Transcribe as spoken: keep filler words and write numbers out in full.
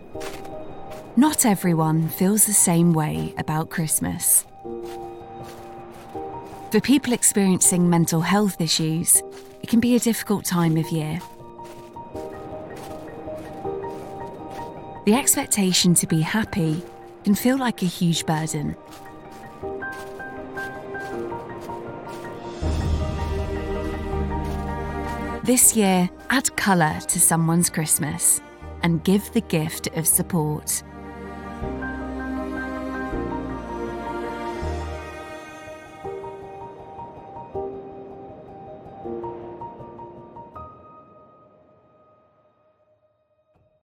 Not everyone feels the same way about Christmas. For people experiencing mental health issues, it can be a difficult time of year. The expectation to be happy can feel like a huge burden. This year, add colour to someone's Christmas and give the gift of support.